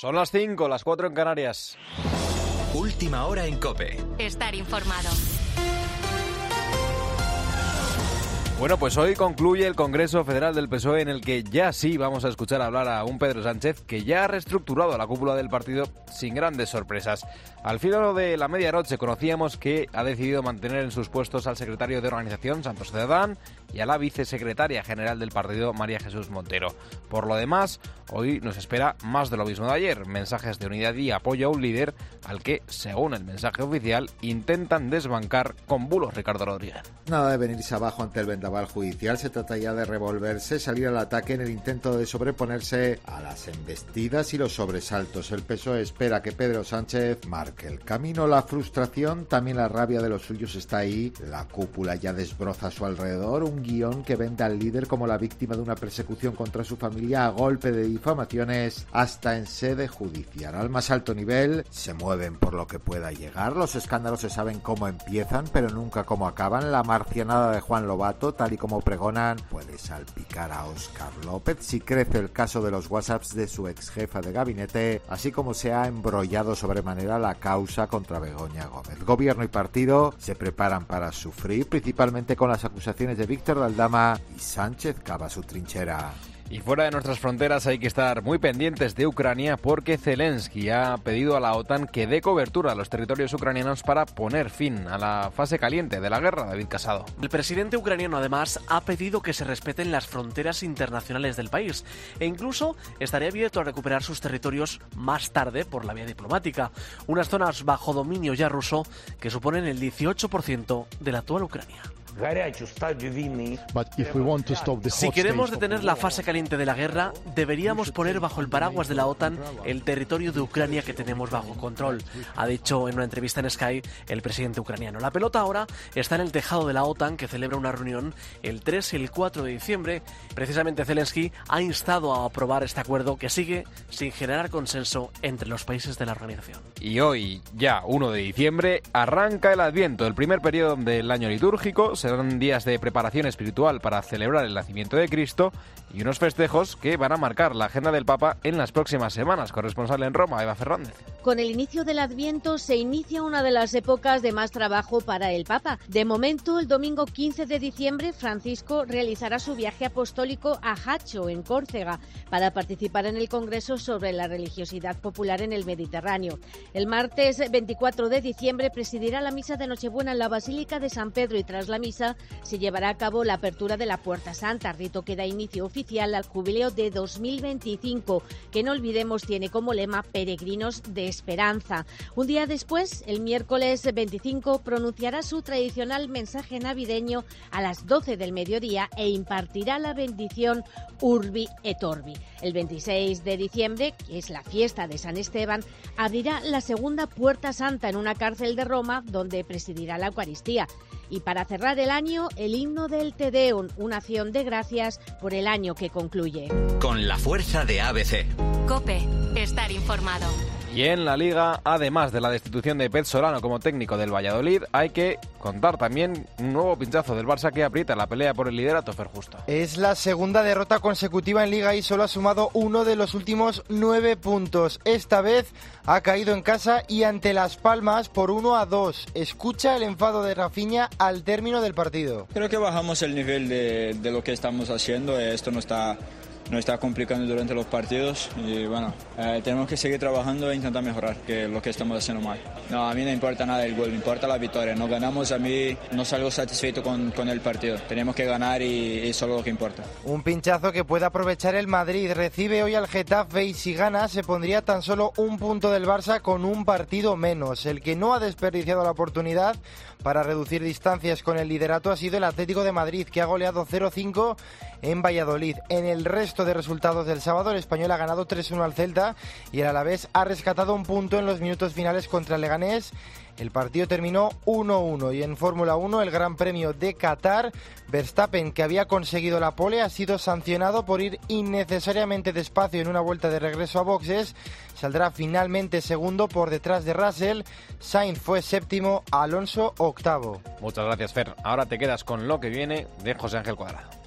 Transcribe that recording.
Son las 5, las 4 en Canarias. Última hora en COPE. Estar informado. Bueno, pues hoy concluye el Congreso Federal del PSOE, en el que ya sí vamos a escuchar hablar a un Pedro Sánchez que ya ha reestructurado la cúpula del partido sin grandes sorpresas. Al filo de la medianoche conocíamos que ha decidido mantener en sus puestos al secretario de Organización, Santos Cerdán, y a la vicesecretaria general del partido, María Jesús Montero. Por lo demás, hoy nos espera más de lo mismo de ayer, mensajes de unidad y apoyo a un líder al que, según el mensaje oficial, intentan desbancar con bulos. Ricardo Rodríguez. Nada de venirse abajo ante el vendaval judicial, se trata ya de revolverse, salir al ataque en el intento de sobreponerse a las embestidas y los sobresaltos. El PSOE espera que Pedro Sánchez marque el camino. La frustración, también la rabia de los suyos está ahí. La cúpula ya desbroza a su alrededor, un guión que vende al líder como la víctima de una persecución contra su familia a golpe de difamaciones hasta en sede judicial. Al más alto nivel se mueven por lo que pueda llegar. Los escándalos se saben cómo empiezan, pero nunca cómo acaban. La marcianada de Juan Lobato, tal y como pregonan, puede salpicar a Óscar López si crece el caso de los WhatsApps de su ex jefa de gabinete, así como se ha embrollado sobremanera la causa contra Begoña Gómez. Gobierno y partido se preparan para sufrir, principalmente con las acusaciones de Víctor de Aldama, y Sánchez cava su trinchera. Y fuera de nuestras fronteras hay que estar muy pendientes de Ucrania, porque Zelensky ha pedido a la OTAN que dé cobertura a los territorios ucranianos para poner fin a la fase caliente de la guerra. David Casado. El presidente ucraniano además ha pedido que se respeten las fronteras internacionales del país e incluso estaría abierto a recuperar sus territorios más tarde por la vía diplomática, unas zonas bajo dominio ya ruso que suponen el 18% de la actual Ucrania. Si queremos detener la fase caliente de la guerra, deberíamos poner bajo el paraguas de la OTAN el territorio de Ucrania que tenemos bajo control, ha dicho en una entrevista en Sky el presidente ucraniano. La pelota ahora está en el tejado de la OTAN, que celebra una reunión el 3 y el 4 de diciembre. Precisamente Zelensky ha instado a aprobar este acuerdo que sigue sin generar consenso entre los países de la organización. Y hoy, ya 1 de diciembre, arranca el Adviento, el primer periodo del año litúrgico. Serán días de preparación espiritual para celebrar el nacimiento de Cristo y unos festejos que van a marcar la agenda del Papa en las próximas semanas. Corresponsal en Roma, Eva Fernández. Con el inicio del Adviento se inicia una de las épocas de más trabajo para el Papa. De momento, el domingo 15 de diciembre, Francisco realizará su viaje apostólico a Hacho, en Córcega, para participar en el Congreso sobre la religiosidad popular en el Mediterráneo. El martes 24 de diciembre presidirá la misa de Nochebuena en la Basílica de San Pedro y tras la misa se llevará a cabo la apertura de la Puerta Santa, rito que da inicio oficial al jubileo de 2025, que no olvidemos tiene como lema Peregrinos de Esperanza. Un día después, el miércoles 25, pronunciará su tradicional mensaje navideño a las 12 del mediodía e impartirá la bendición Urbi et Orbi. El 26 de diciembre, que es la fiesta de San Esteban, abrirá la segunda Puerta Santa en una cárcel de Roma, donde presidirá la Eucaristía. Y para cerrar el año, el himno del Te Deum, una acción de gracias por el año que concluye. Con la fuerza de ABC. COPE, estar informado. Y en la Liga, además de la destitución de Pep Solano como técnico del Valladolid, hay que contar también un nuevo pinchazo del Barça que aprieta la pelea por el liderato. Fer Justo. Es la segunda derrota consecutiva en Liga y solo ha sumado uno de los últimos 9 puntos. Esta vez ha caído en casa y ante Las Palmas por 1-2. Escucha el enfado de Rafinha al término del partido. Creo que bajamos el nivel de lo que estamos haciendo. Esto no está complicando durante los partidos y bueno, tenemos que seguir trabajando e intentar mejorar que lo que estamos haciendo mal. No, a mí no importa nada el gol, me importa la victoria. No ganamos, a mí no salgo satisfecho con el partido. Tenemos que ganar y es solo lo que importa. Un pinchazo que puede aprovechar el Madrid. Recibe hoy al Getafe y si gana se pondría tan solo un punto del Barça con un partido menos. El que no ha desperdiciado la oportunidad para reducir distancias con el liderato ha sido el Atlético de Madrid, que ha goleado 0-5 en Valladolid. En el resto de resultados del sábado, el Español ha ganado 3-1 al Celta y el Alavés ha rescatado un punto en los minutos finales contra el Leganés. El partido terminó 1-1 y en Fórmula 1, el Gran Premio de Qatar, Verstappen, que había conseguido la pole, ha sido sancionado por ir innecesariamente despacio en una vuelta de regreso a boxes. Saldrá finalmente segundo por detrás de Russell. Sainz fue séptimo, Alonso octavo. Muchas gracias, Fer. Ahora te quedas con lo que viene de José Ángel Cuadrado.